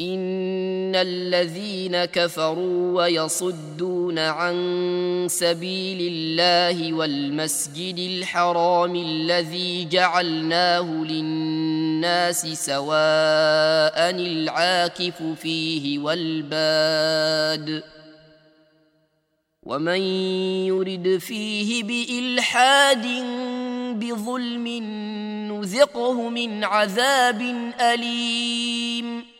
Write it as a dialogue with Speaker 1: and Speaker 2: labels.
Speaker 1: إن الذين كفروا ويصدون عن سبيل الله والمسجد الحرام الذي جعلناه للناس سواء العاكف فيه والباد ومن يرد فيه بإلحاد بظلم نذقه من عذاب أليم